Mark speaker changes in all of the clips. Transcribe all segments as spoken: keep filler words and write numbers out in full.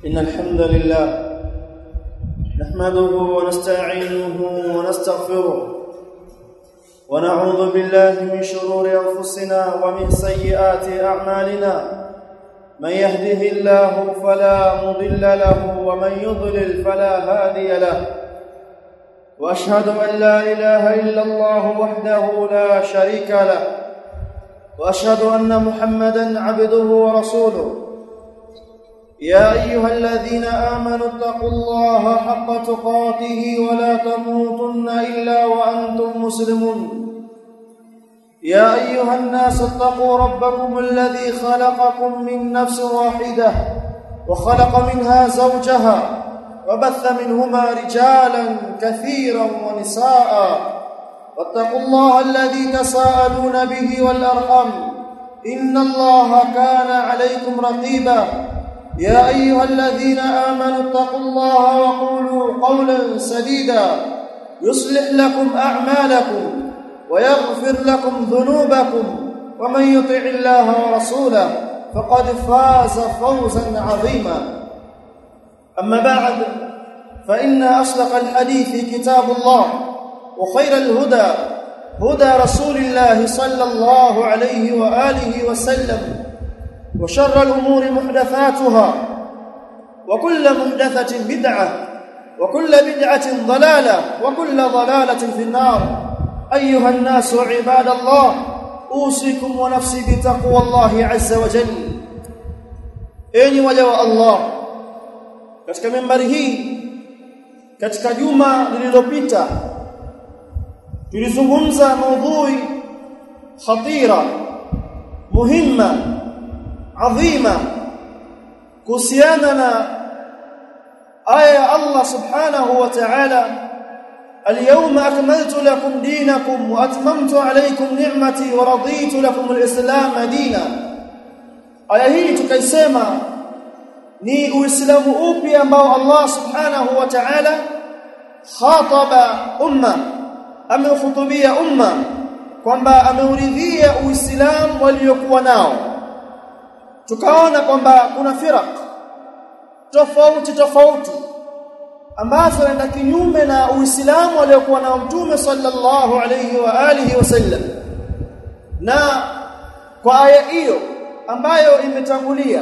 Speaker 1: إن الحمد لله نحمده ونستعينه ونستغفره ونعوذ بالله من شرور أنفسنا ومن سيئات أعمالنا من يهده الله فلا مضل له ومن يضلل فلا هادي له وأشهد أن لا إله إلا الله وحده لا شريك له وأشهد أن محمدًا عبده ورسوله يا أيها الذين آمنوا اتقوا الله حق تقاته ولا تموتن إلا وأنتم مسلمون يا أيها الناس اتقوا ربكم الذي خلقكم من نفس واحدة وخلق منها زوجها وبث منهما رجالا كثيرا ونساء واتقوا الله الذي تساءلون به والأرحام إن الله كان عليكم رقيبا يا أيها الذين آمنوا اتقوا الله وقولوا قولا سديدا يصلح لكم أعمالكم ويغفر لكم ذنوبكم ومن يطع الله ورسوله فقد فاز فوزا عظيما أما بعد فإن أصدق الحديث كتاب الله وخير الهدى هدى رسول الله صلى الله عليه وآله وسلم وشر الأمور محدثاتها وكل محدثة بدعة وكل بدعة ضلالة وكل ضلالة في النار أيها الناس عباد الله أوصيكم ونفسي بتقوى الله عز وجل أيني وجه الله katika membari hii katika juma lililopita tulizungumza maudhui khatira muhimma adhima kuhusiana na aya Allah subhanahu wa ta'ala al-yawma akmaltu lakum dinakum wa atmamtu alaykum ni'mati wa raditu lakum al-islam dinan. Aya hii tukaisema ni uislamu upi ambao Allah subhanahu wa ta'ala khataba umma, amehutubia umma kwamba ameuridhia uislamu waliokuwa nao. Tukaona kwamba kuna firaq tofauti tofauti ambazo zinaenda kinyume na uislamu aliokuwa nao Mtume sallallahu alayhi wa alihi wasallam, na kwa aya hiyo ambayo imetangulia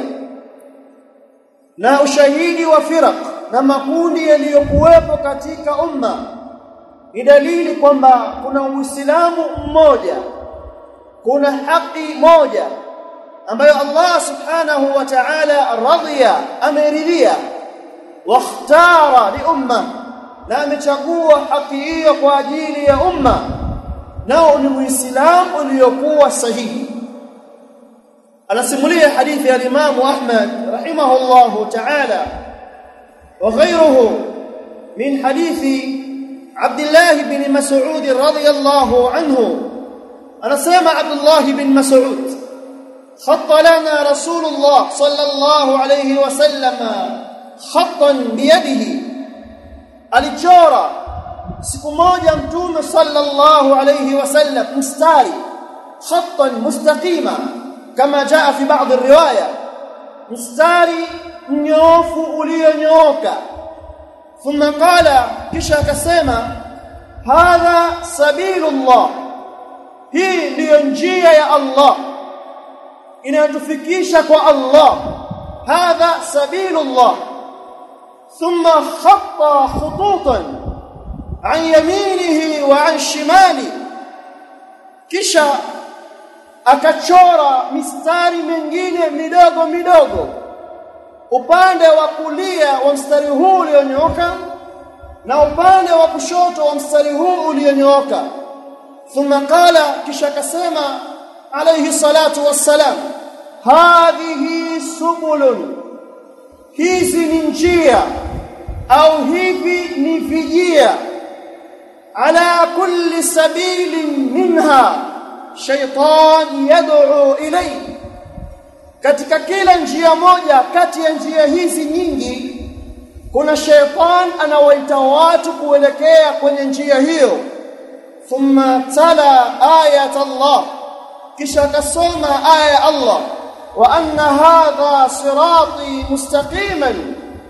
Speaker 1: na ushahidi wa firaq na makundi yaliyokuwepo katika umma ni dalili kwamba kuna uislamu mmoja, kuna haki moja ambayo Allah subhanahu wa ta'ala radhiya ameridhia wakhtara li umma, na amechagua haki hiyo kwa ajili ya umma, nao ni uislamu uliokuwa sahihi. Anasimulia hadithi ya Imam Ahmad rahimahullahu ta'ala wa ghayruhu min hadithi Abdullah ibn Mas'ud radhiyallahu anhu. Anasema Abdullah ibn Mas'ud خط لنا رسول الله صلى الله عليه وسلم خطا بيده, alichora siku moja Mtume sallallahu alayhi wasallam mstari khattan mustaqima kama jaa fi baadhi riwaya, mstari mnyofu ulionyooka. Thumma qala, kisha akasema hadha sabilullah, hii ndiyo njia ya Allah inatufikisha kwa Allah, hadha sabilullah. Thumma khatta khututan an yaminihi wa an shimali, kisha akachora mistari mingine midogo midogo upande wa kulia wa mstari huu ulionyooka na upande wa kushoto wa mstari huu ulionyooka. Thumma qala, kisha akasema alayhi salatu wassalam, hadhihi subulun, hizi ni njia au hivi ni vijia, ala kulli sabilin minha shaytan yad'u ilayhi, katika kila njia moja kati ya njia hizi nyingi kuna shaytan anawaita watu kuelekea kwenye njia hiyo. Thumma tala ayat Allah, kisha akasoma aya ya Allah, wa anna hadha sirati mustaqiman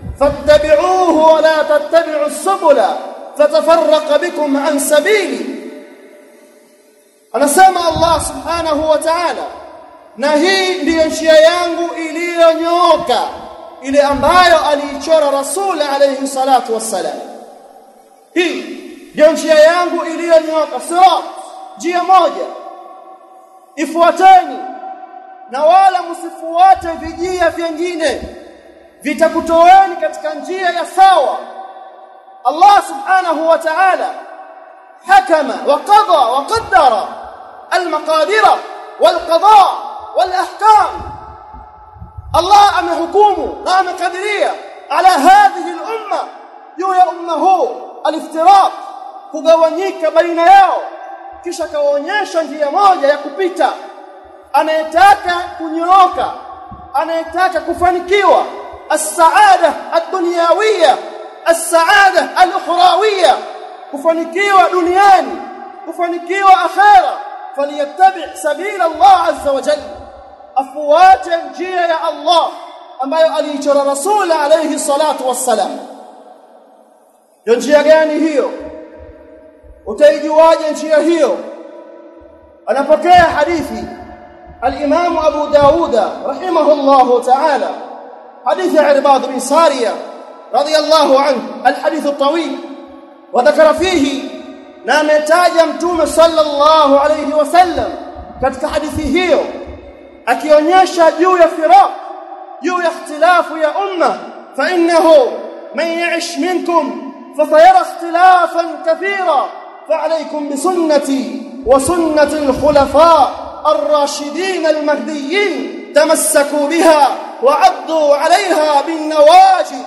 Speaker 1: fattabi'uhu wa la tattabi'u as-subula fatafarraqa bikum an sabili. Anasema Allah subhanahu wa ta'ala, na hii ndiyo njia yangu iliyonyooka, ile ambayo aliichora Rasul alayhi salatu wassalam. Hii ndiyo njia yangu iliyonyooka, sirat, njia moja, ifuateni na wala msifuate vijia vingine vitakutoeni katika njia ya sawa. Allah subhanahu wa ta'ala hakama wa qada wa qaddara al-maqadira wal-qada wal-ahkam. Allah amehukumu na amekadiria ala hadhihi al-umma, juu ya umma huu, al-iftiraq, kugawanyika baina yao, kisha kawaonyesha njia moja ya kupita. Anayetaka kunyooka, anayetaka kufanikiwa, as-saada ad-dunyawiyya, as-saada al-ukhrawiyya, kufanikiwa duniani, kufanikiwa akhera, falyattabi' sabila Allah azza wa jalla, afuate njia ya Allah ambayo aliichora Rasul alayhi salatu wassalam. Ndio njia gani hiyo? Utaijuaje njia hiyo? Anapokea hadithi الإمام أبو داود رحمه الله تعالى حديث عرباض بن سارية رضي الله عنه، الحديث الطويل، وذكر فيه نامتاج متوم صلى الله عليه وسلم katika hadithi hiyo akionyesha juu ya firaq, juu ya ikhtilafu ya umma. fa innahu man ya'ish minkum fasayara ikhtilafan kathira fa alaykum bi sunnati wa sunnati al-khulafa الراشدين المهديين تمسكوا بها وعضوا عليها بالنواجذ.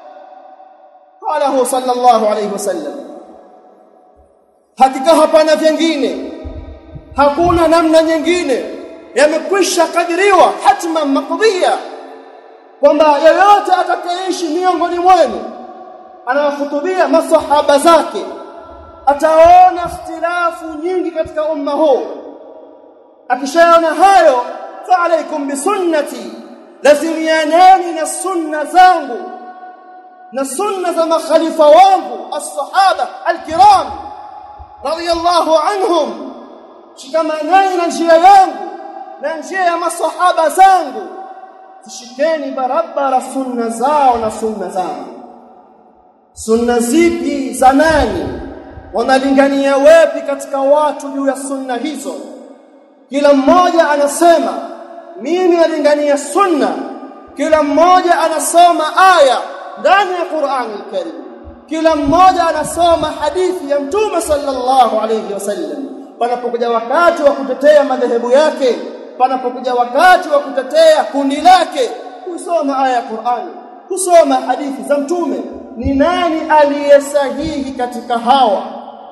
Speaker 1: قاله صلى الله عليه وسلم. Hakika hapana vingine, hakuna namna nyingine, yamekwisha kadiriwa hatma maqdiya, kwamba yeyote atakayeishi miongoni mwenu, anawahutubia masahaba zake, ataona ikhtilafu nyingi katika umma huu. Akishaona hayo, fa alaykum bi sunnati, lazimianeni na sunna zangu na sunna za makhalifa wangu as-sahaba al-kiram radiyallahu anhum. Shikamaneni na njia yangu na njia ya masahaba zangu, shikeni barabara sunna zao na sunna zangu. Sunna zipi za nani? Wanalingania wapi katika watu juu ya sunna hizo? Kila mmoja anasema mimi nalingania sunna, kila mmoja anasoma aya ndani ya Qur'an al-Karim, kila mmoja anasoma hadithi ya Mtume sallallahu alayhi wasallam. Panapokuja wakati wa kutetea madhehebu yake, panapokuja wakati wa kutetea kundi lake, kusoma aya ya Qur'an, kusoma hadithi za Mtume. Ni nani aliyesahihi katika hawa?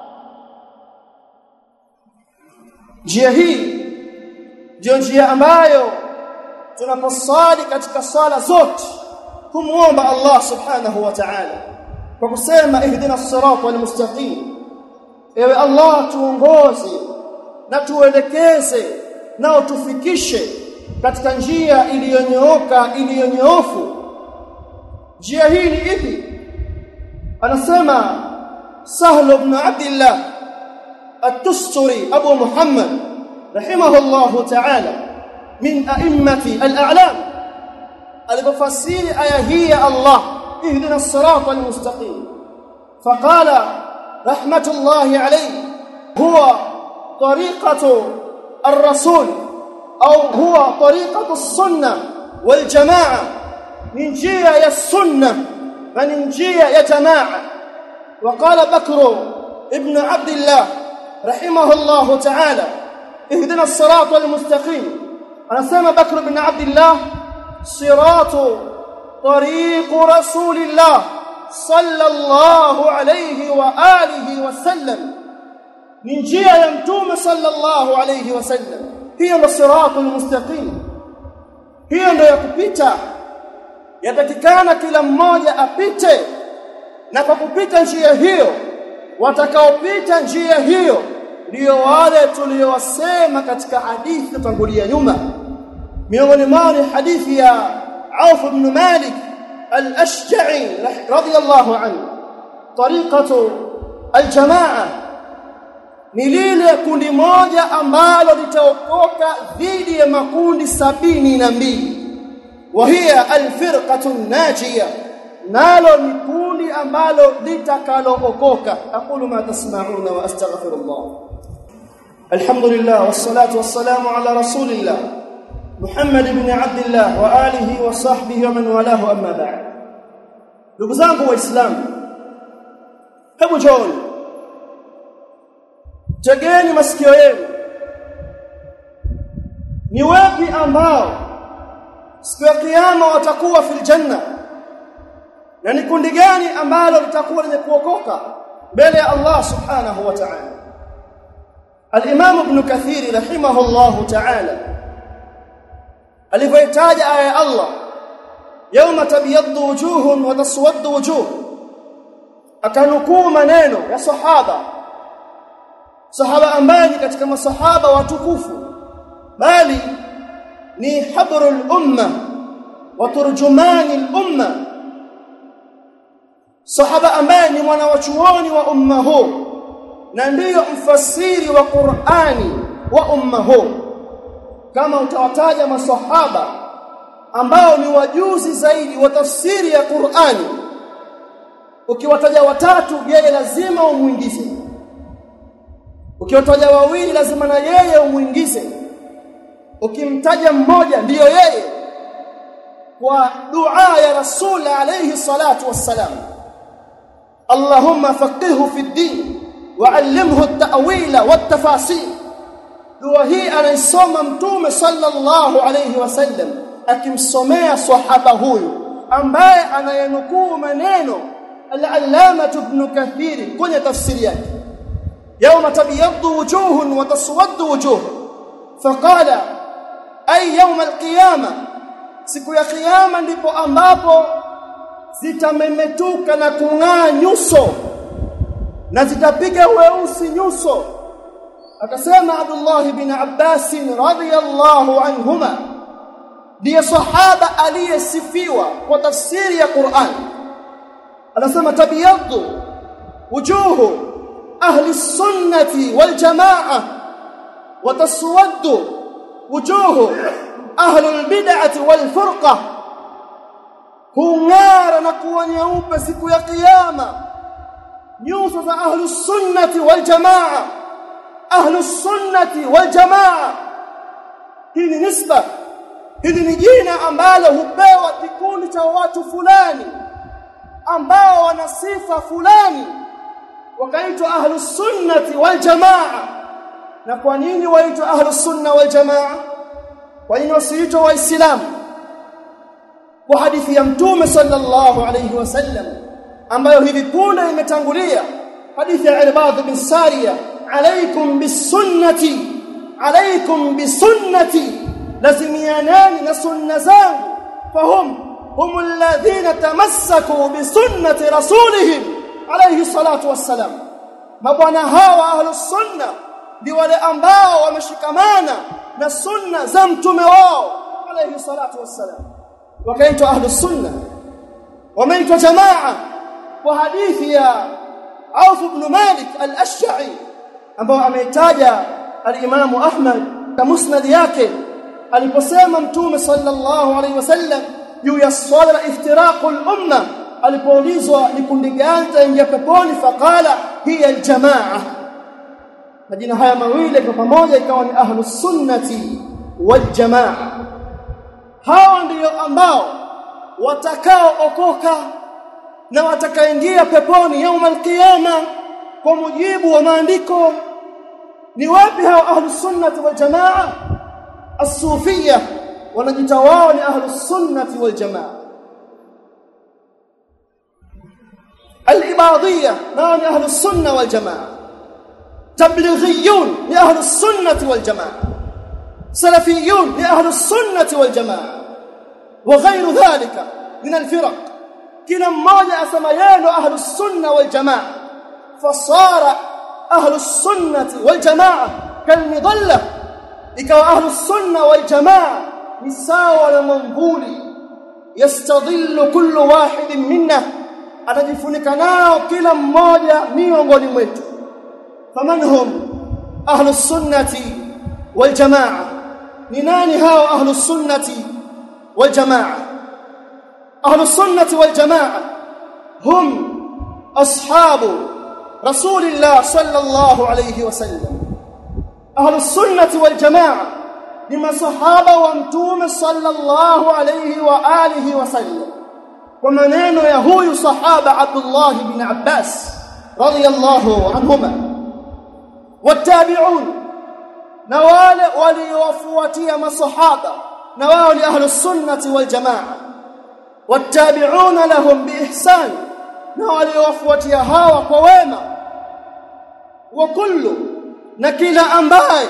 Speaker 1: Njia hii ndio njia ambayo tunaposali katika sala zote kumuomba Allah subhanahu wa ta'ala kwa kusema ihdina as-sirata al-mustaqim. Ewe Allah, tuongoze na tuelekeze na utufikishe katika njia iliyonyooka, iliyonyoofu. Njia hii ni ipi? Anasema Sahl ibn Abdullah at-Tusturi Abu Muhammad rahimahullahu ta'ala min a'immati al-a'lam, alipofasiri aya hii ya Allah ihdina as-sirata al-mustaqim, faqala rahmatullahi alayhi huwa tariqatu ar-rasul au huwa tariqatu as-sunnah wal jamaa, ni njia ya sunna na ni njia ya jamaa. وقال بكر ابن عبد الله رحمه الله تعالى اهدنا الصراط المستقيم. anasema Bakr ibn Abdullah, siratu tariq rasulillah sallallahu alayhi wa alihi wasallam, ni njia ya Mtume sallallahu alayhi wasallam. Hiyo ndio siratul mustaqim, hiyo ndio ya kupita, yatakikana kila mmoja apite. Na kwa kupita njia hiyo, watakaopita njia hiyo ndio wale tuliowasema katika hadithi tutangulia nyuma. Miongoni mwao ni hadithi ya Auf ibn Malik al-Ashja'i radiyallahu anhu tariqatu al-jamaa ni lile kundi moja ambalo litaokoka dhidi ya makundi sabini na mbili wa hiya al-firqatu an-najiyah nalo ni kundi ambalo litakalookoka. Aqulu ma tasma'una wa astaghfirullah. Alhamdulillah wassalatu wassalamu ala rasulillah Muhammad ibn Abdullah wa alihi wa sahbihi wa man walahu amma ba'd. Ndugu zangu waislamu, hebu njoni tegeni masikio yenu. Ni wapi ambao siku ya kiyama watakuwa fil janna, na ni kundi gani ambalo litakuwa lenye kuokoka mbele ya Allah subhanahu wa ta'ala? Al-Imam Ibn Kathir rahimahullahu ta'ala alivyoitaja aya ya Allah yawma tabyaddu wujuhun wa taswaddu wujuh, akanukuu maneno ya sahaba sahaba ambaye ni katika masahaba watukufu, bali ni habrul umma wa turjumani al-umma, sahaba ambaye ni mwana wa chuoni wa umma huu na ndiyo mfasiri wa Qur'ani wa umma huu. Kama utawataja masahaba ambao ni wajuzi zaidi wa tafsiri ya Qur'ani, ukiwataja watatu yeye lazima umuingize, ukiwataja wawili lazima na yeye umuingize, ukimtaja mmoja ndiyo yeye, kwa dua ya Rasul alayhi salatu wassalam, Allahumma faqihhu fi ddin wa'allimhu at-ta'wila wat-tafasil. Dua hii anaisoma Mtume sallallahu alayhi wasallam akimsomea sahaba huyu ambaye anayanukuu maneno al-Allama Ibn Kathir kwenye tafsiri yake, yawma tabyaddu wujuhun wa taswaddu wujuh, faqala ay yawm al-qiyamah, siku ya kiyama ndipo ambapo zitamemetuka na kung'aa nyuso na zitapiga weusi nyuso. Akasema Abdullah ibn Abbas radhiyallahu anhuma, ndiye sahaba aliyesifiwa kwa tafsiri ya Qur'an, anasema tabyaddu wujuhu ahli sunnati wal jamaa wa taswaddu wujuhu ahli albid'ati wal furqa, kung'ara na kuwa nyeupe siku ya kiyama nyuso za ahli sunnati wal jamaa. Ahli sunnati wal jamaa, hii ni nisba, hili ni jina ambalo hupewa kikundi cha watu fulani ambao wana sifa fulani, wakaitwa ahli sunnati wal jamaa. Na kwa nini waitwa ahli sunna wal jamaa? Kwa nini wasiitwa waislamu? Kwa hadithi ya Mtume sallallahu alayhi wasallam ambayo hivi punde imetangulia, hadithi ya Irbad bin Sariya, alaykum bisunnati alaykum bisunnati, lazimianani na sunna zangu. Fahum humul ladhina tamassaku bisunnati rasulihim alayhi salatu wassalam, mabwana hawa ahlus sunna ndio wale ambao wameshikamana na sunna za mtume wao alayhi salatu wassalam, wakaitwa ahlus sunna. Wameitwa jamaa kwa hadithi ya Auf ibn Malik al-Ashja'i ambao ameitaja al-Imam Ahmad na musnad yake, aliposema Mtume sallallahu alayhi wasallam juu ya swala la iftiraqul umma, alipoulizwa ni kundi gani litaingia peponi, faqala hiya al-jamaa. Majina haya mawili kwa pamoja ikawa ni ahlus sunnati wal jamaa. Hao ndio ambao watakao okoka na watakaingia peponi يوم القيامه kwa mujibu wa maandiko. Ni wapi hao ahlus sunnah wal jamaa? As-sufiyya wanajita wao ni ahlus sunnah wal jamaa. Al-ibadiyya nao ni ahlus sunnah wal jamaa. Tablighiyun ni ahlus sunnah wal jamaa. Salafiyun ni ahlus sunnah wal jamaa. Wa ghayru dhalika min al-firaq. Kila mmoja asema yeye ndo ahlus sunnah wal jamaa, fasara ahlus sunnah wal jamaa kalmidalla, ikawa ahlus sunnah wal jamaa ni sawa na mwamvuli yastadhillu kullu wahidin minna, atajifunika nao kila mmoja miongoni mwetu. faman hum ahlus sunnati wal jamaa, ni nani hao ahlus sunnati wal jamaa? ahlus sunnati wal jamaa hum ashabu rasulillah sallallahu alayhi wasallam. ahlus sunnati wal jamaa ni masahaba wa mtume sallallahu alayhi wa alihi wasallam, kwa maneno ya huyu sahaba Abdullah ibn Abbas radiyallahu anhuma. wattabi'un, na wale waliowafuatia masahaba na wao ni ahlus sunnati wal jamaa. wattabi'una lahum biihsan, na waliowafuatia hawa kwa wema. wa kullu, na kila ambaye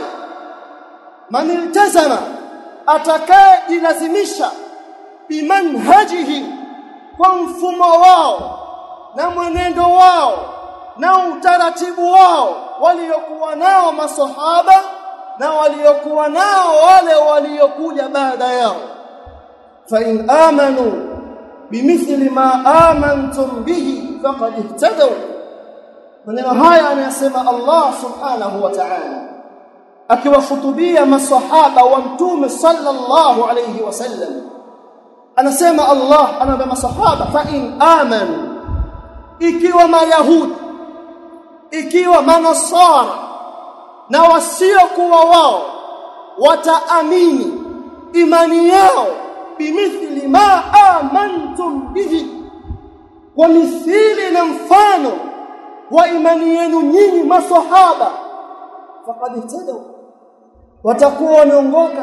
Speaker 1: man iltazama, atakaye jilazimisha bimanhajihi, kwa mfumo wao na mwenendo wao na utaratibu wao waliokuwa nao masahaba na waliokuwa nao wale waliokuja baada yao. fa in amanu bimithli ma amantum bihi faqad ihtadaw. maneno haya anayasema Allah subhanahu wa ta'ala akiwahutubia masahaba wa mtume sallallahu alayhi wasallam. anasema Allah, anawaambia masahaba, fa in amanu, ikiwa mayahudi, ikiwa manasara na wasiokuwa wao wataamini imani yao bimithli ma amantum bihi, wa mithili na mfano wa imani yenu nyinyi masahaba, faqad ihtadaw, watakuwa wameongoka.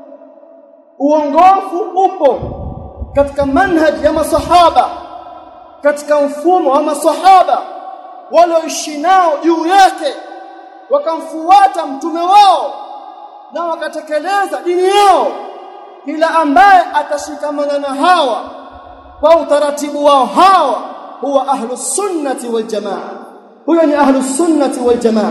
Speaker 1: uongofu upo katika manhaj ya masahaba, katika mfumo wa masahaba walioishi nao juu yake, wakamfuata mtume wao na wakatekeleza dini yao. kila ambaye atashikamana na hawa kwa utaratibu wao hawa, huwa ahlus sunnati wal jamaa, huyo ni ahlus sunnati wal jamaa.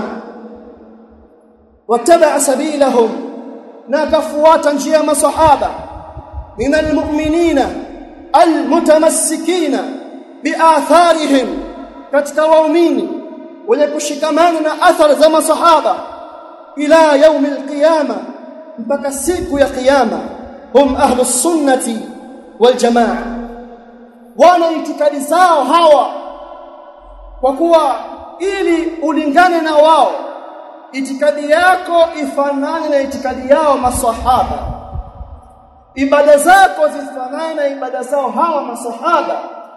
Speaker 1: wattaba sabilahum, na kafuata njia ya masahaba, minal mu'minina almutamassikina biatharihim, katika waumini wenye kushikamana na athari za masahaba, ila yaumil qiyama, mpaka siku ya kiyama. hum ahlus sunnati wal jamaa, wana itikadi zao hawa, kwa kuwa ili ulingane na wao, itikadi yako ifanane na itikadi yao masahaba, ibada zako zifanane na ibada zao hawa masahaba,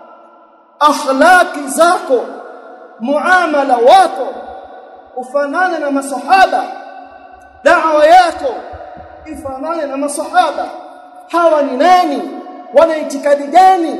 Speaker 1: akhlaqi zako, muamala wako ufanane na masahaba, da'wa yako ifanane na masahaba. hawa ni nani? wana itikadi gani?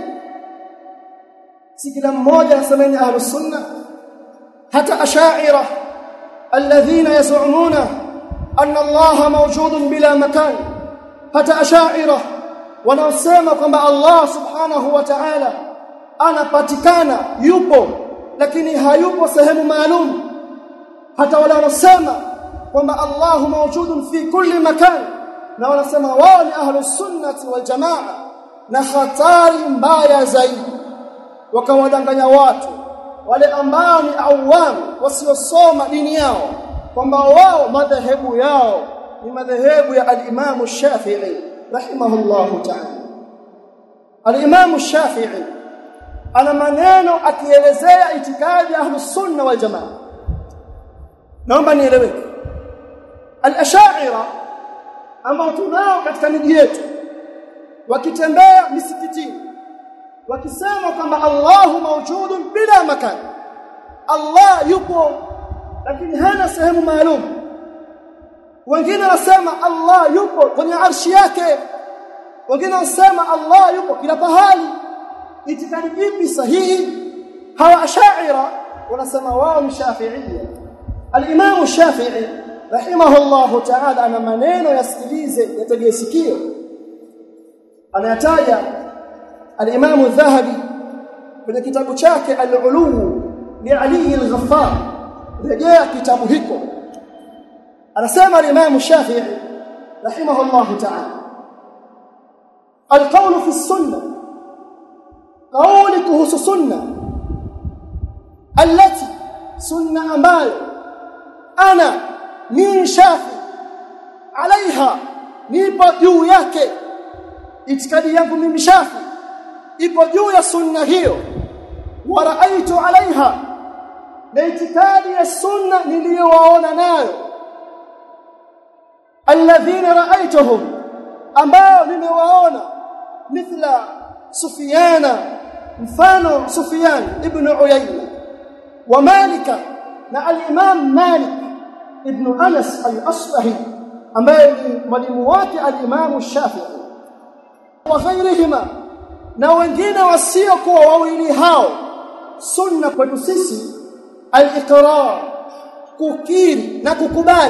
Speaker 1: si kila mmoja anasema ni ahlus sunna. hata ash'ira alladhina yaz'umuna anna Allah mawjudun bila makan, hata ash'ira wanaosema kwamba Allah subhanahu wa ta'ala anapatikana, yupo, lakini hayupo sehemu maalum. hata wale wanaosema kwamba Allah mawjudun fi kulli makan, na wanasema wao ni ahlus sunnati wal jamaa. na hatari mbaya zaidi, wakawadanganya watu wale ambao ni awam, wasiosoma dini yao, kwamba wao madhehebu yao ni madhehebu ya al-Imam Shafi'i rahimahullahu ta'ala. al-Imam Shafi'i ana maneno akielezea itikadi ya ahlus sunna wal jamaa. naomba nieleweke, al-ash'ira ambao tunao katika miji yetu, wakitembea misikitini wakisema kwamba Allahu mawjudun bila makan, Allah yupo lakini hana sehemu maalum. wengine wanasema Allah yupo kwenye arshi yake, wengine wanasema Allah yupo kila pahali. itikadi ipi sahihi? hawa ash'ira wanasema wao ni shafi'iyya. al-Imam Shafi'i rahimahullahu ta'ala ana maneno, yasikilize, yategee sikio. anayataja al-Imam Adh-Dhahabi kwenye kitabu chake al-Ulu li Ali al-Ghaffar, rejea kitabu hiko. anasema al-Imam Shafi'i rahimahullahu ta'ala, al-qawlu fi as-sunnah kauli kuhusu sunna allati sunna ambayo ana min shafi alaiha nipo juu yake itikadi yangu mimi shafi ipo juu ya sunna hiyo wa raaitu alaiha na itikadi ya sunna niliyowaona nayo alladhina raaituhum ambao nimewaona mithla Sufyana mfano Sufyan ibn Uyayna wa Malika na al-Imam Malik ibn Anas al-Asbahi ambaye ni mwalimu wake al-Imam Shafi'i wa ghairihima na wengine wasiokuwa wawili hao. Sunna kwetu sisi al-iqrar kukiri na kukubali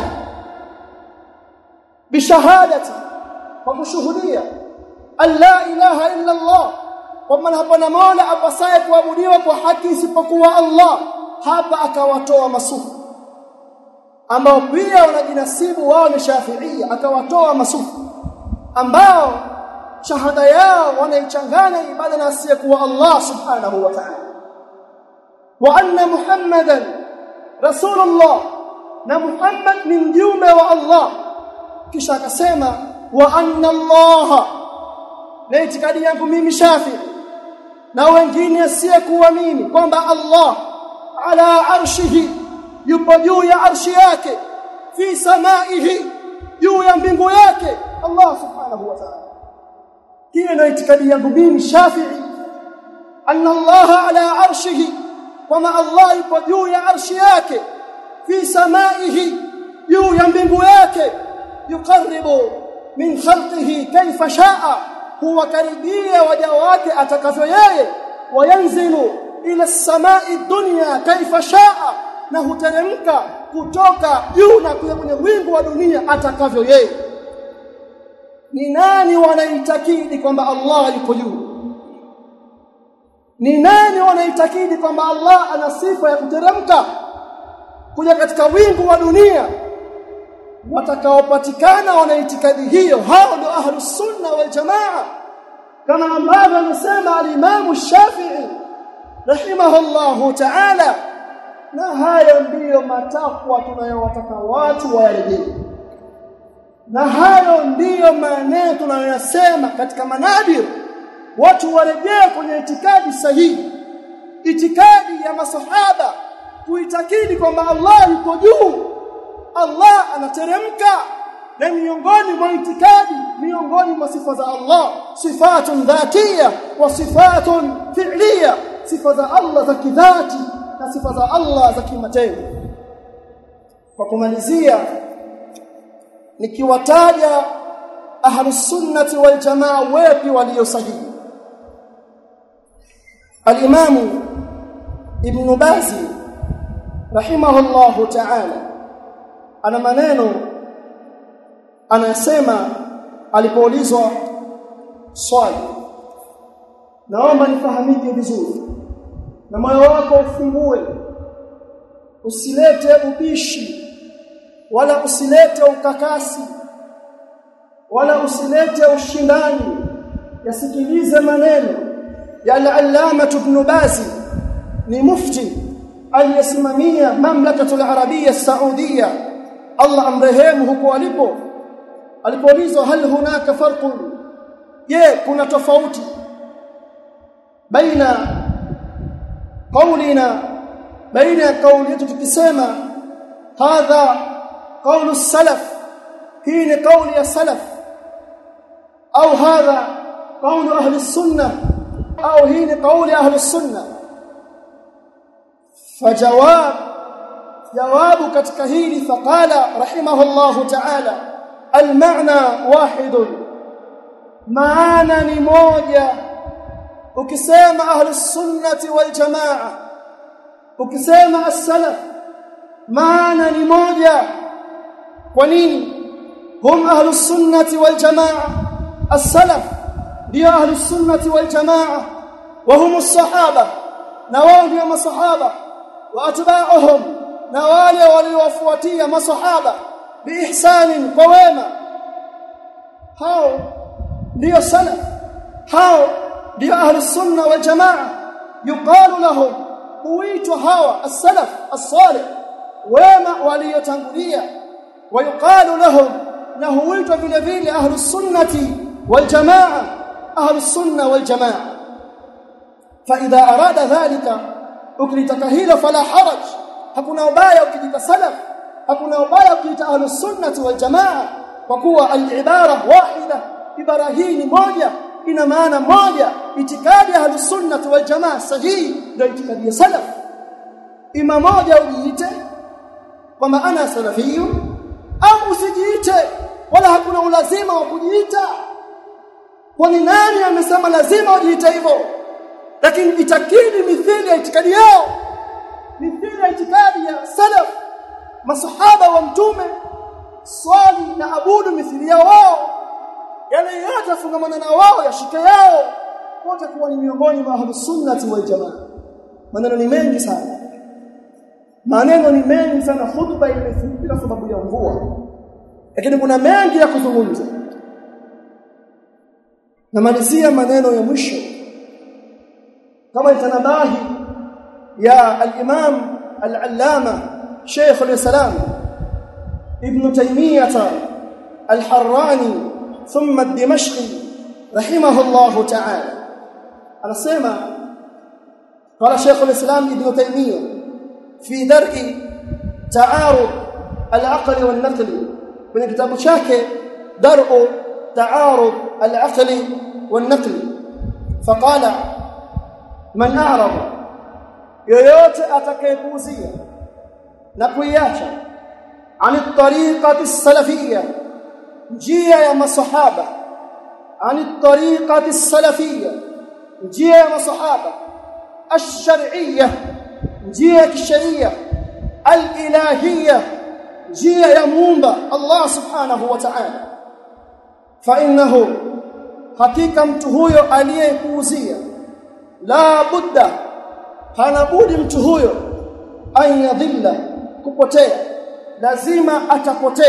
Speaker 1: bishahadati kwa kushuhudia alla ilaha illa Allah kwamba hapana mola apasaye kuabudiwa kwa haki isipokuwa Allah. Hapa akawatoa masufi ambao pia wanajinasibu wao ni Shafi'ia, akawatoa masufi ambao shahada yao wanaichanganya ibada na asiyekuwa Allah subhanahu wa ta'ala, wa anna Muhammadan rasulullah na Muhammad ni mjumbe wa Allah. Kisha akasema wa anna Allah, na itikadi yangu mimi Shafi'i na wengine asiyekuwa mimi kwamba Allah ala arshihi yupo juu ya arshi yake, fi samaihi juu ya mbingu yake Allah subhanahu wa ta'ala. Hiyo ndio itikadi yangu mimi Shafi'i, anna Allah ala arshihi, kwamba Allah yupo juu ya arshi yake, fi samaihi juu ya mbingu yake, yuqarribu min khalqihi kaifa shaa, huwa karibia waja wake atakavyo yeye, wayanzilu ila as-samai dunya kaifa shaa, na huteremka kutoka juu na kuja kwenye wingu wa dunia atakavyo yeye. Ni nani wanaitakidi kwamba Allah yuko juu? Ni nani wanaitakidi kwamba Allah ana sifa ya kuteremka kuja katika wingu wa dunia? Watakaopatikana wanaitikadi hiyo, hao ndio ahlus sunna wal jamaa, kama ambavyo anasema al-Imam Shafi'i rahimahullahu ta'ala. Na hayo ndiyo matakwa tunayowataka watu wayarejee, na hayo ndiyo maneno tunayoyasema katika manadir, watu warejee kwenye itikadi sahihi, itikadi ya masahaba, kuitakidi kwamba Allah yuko juu, Allah anateremka, na miongoni mwa itikadi, miongoni mwa sifa za Allah sifatun dhatiyya wa sifatun fi'liyya, sifa za Allah za kidhati na sifa za Allah za kimatendo. Kwa kumalizia, nikiwataja ahlus sunnati wal jamaa wapi walio sahihi, al-Imam Ibn Baz rahimahullahu ta'ala ana maneno anasema alipoulizwa swali, naomba nifahamike vizuri na moyo wako ufungue, usilete ubishi wala usilete ukakasi wala usilete ushindani, yasikilize maneno ya al-Allama Ibn Baz. Ni mufti aliyesimamia mamlakatul arabia saudia, Allah amrehemu huko alipo. Alipoulizwa hal hunaka farqun, je kuna tofauti baina qaulina, baina kauli yetu tukisema hadha qaulu salaf, hii ni kauli ya salaf, au hadha qaulu ahli sunnah, au hii ni kauli ahli sunnah? Fajawab, jawabu katika hili, faqala rahimahullahu ta'ala al-ma'na wahidun, maana ni moja. Ukisema ahlus sunnati wal jamaa, ukisema as-salaf, maana ni moja. Kwa nini? Hum ahlus sunnati wal jamaa, as-salaf ndio ahlus sunnati wal jamaa, wa hum as-sahaba, na wao ndio masahaba, wa atba'uhum, na wale waliowafuatia masahaba biihsanin, kwa wema. Hao ndio salaf, hao ndio ahlus sunna wal jamaa yuqalu lahum huitwa hawa as-salaf as-salih wema waliotangulia wayuqalu lahum na huitwa vile vile ahlus sunnati wal jamaa ahlus sunna wal jamaa fa idha arada dhalika ukilitaka hilo fala haraj hakuna ubaya ukijita salaf hakuna ubaya ukijita ahlus sunnati wal jamaa kwa kuwa al-ibara wahida ibara hii ni moja ina maana moja itikadi ya ahlus sunnah wal jamaa sahihi ndio itikadi ya salaf ima moja ujiite kwamba ana salafiyu au usijiite wala hakuna ulazima wa kujiita kwani nani amesema lazima ujiite hivyo lakini itakidi mithili ya itikadi yao mithili ya itikadi ya salaf masahaba wa mtume swali na abudu mithili ya wao yale yote yafungamana na wao yashike yao wote kuwa ni miongoni mwa ahlus sunnati wal jamaa maneno ni mengi sana maneno ni mengi sana hutuba imefupi kwa sababu ya mvua lakini kuna mengi ya kuzungumza na malizia maneno ya mwisho kama itanabahi ya al-imam al-allama Sheikh al-Islam Ibn Taymiyyah al-Harrani ثم الدمشقي رحمه الله تعالى anasema قال شيخ الإسلام ابن تيمية في درء تعارض العقل والنقل من كتاب شاكي درء تعارض العقل والنقل فقال من أعرض yoyote atakayepuzia na kuiacha عن الطريقة السلفية njia ya masahaba ani tariqati salafiyya njia ya masahaba ash-shar'iyya njia ya kisheria al-ilahiyya njia ya muumba Allah subhanahu wa ta'ala fa innahu hakika mtu huyo aliyepuuzia la budda hana budi mtu huyo an yadhilla kupotea lazima atapotea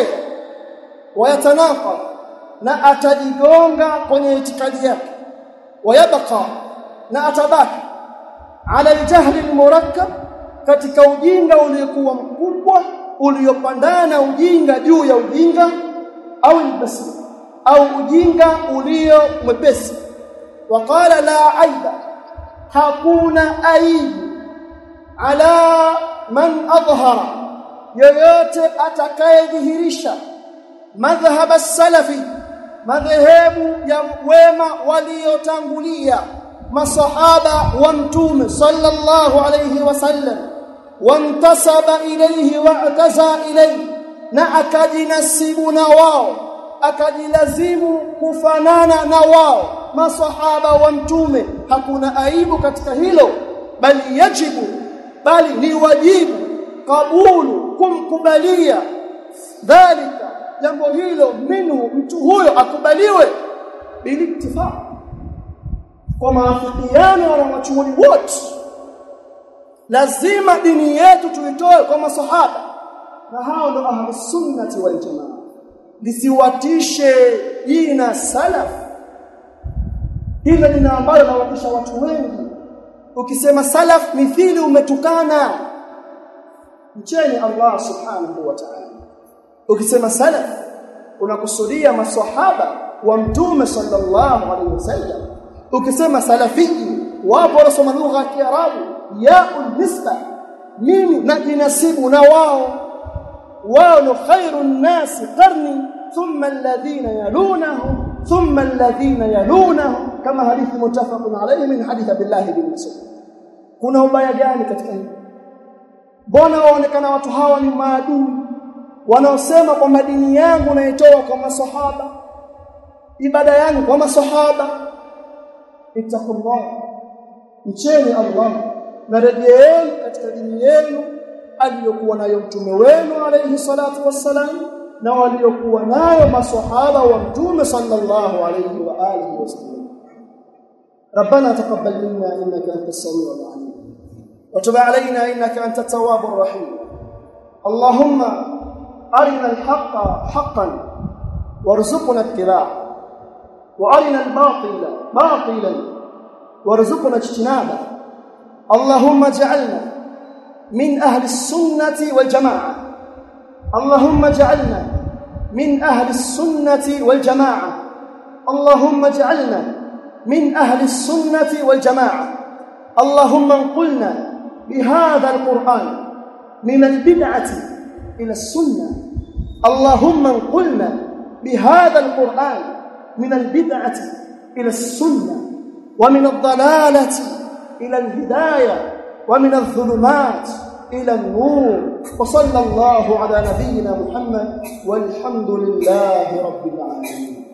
Speaker 1: ويتناقض na atajigonga kwenye itikadi yake wayabqa na atabaki ala al-jahl al-murakkab katika ujinga uliokuwa mkubwa uliopandana ujinga juu ya ujinga au al-basir au ujinga ulio mwepesi waqala la aiba hakuna aibu ala man adhhara yoyote atakayedhihirisha madhhab as-salafi madhehebu ya wema waliotangulia masahaba wa mtume sallallahu alayhi wasallam wantasaba ilayhi wa'taza ilayhi na akajinasibu na wao akajilazimu kufanana na wao masahaba wa mtume hakuna aibu katika hilo bali yajibu bali ni wajibu kabulu kumkubalia dhalika jambo hilo minhu mtu huyo akubaliwe biliktifaa kwa maafikiano na wachuoni wote lazima dini yetu tuitoe kwa masahaba na hao ndio ahlus sunnati wal jamaa lisiwatishe jina salaf hilo lina ambalo lawatisha watu wengi ukisema salaf mithili umetukana mcheni Allah subhanahu wa ta'ala ukisema salaf unakusudia maswahaba wa mtume sallallahu alaihi wasallam ukisema salafiji wapo wanasoma lugha ya Kiarabu ya unisba mimi najinasibu na wao wao ni khairun nas qarni thumma alladhina yalunahum thumma alladhina yalunahum kama hadithi mutafaqun alayhi min hadith Abdullah bin Mas'ud kuna ubaya gani katika hili mbona waonekana watu hawa ni maadui wanaosema kwamba dini yangu naitoa kwa maswahaba ibada yangu kwa maswahaba ittaqullah mcheni Allah na rejeeni katika dini yenu aliyokuwa nayo mtume wenu alayhi salatu wassalam na waliokuwa nayo maswahaba wa mtume sallallahu alayhi wa alihi wasallam ربنا تقبل منا انك انت السميع العليم وتب علينا انك انت التواب الرحيم اللهم أرنا الحق حقا وارزقنا اتباعه وأرنا الباطل باطلا warzuqna ijtinaba. Allahumma ij'alna min ahli as-sunnati wal jama'ah. Allahumma ij'alna min ahli as-sunnati wal jama'ah. Allahumma ij'alna min ahli as-sunnati wal jama'ah. Allahumma anqulna bihadha al-Qur'an min al-bid'ati ila as-sunnah. Allahumma anqulna bihadha al-Qur'an min al-bid'ati ila as-sunnah wa min ad-dalalati ila al-hidayah wa min adh-dhulumat ila an-nur. Wa sallallahu ala nabiyyina Muhammad walhamdulillahi rabbil alamin.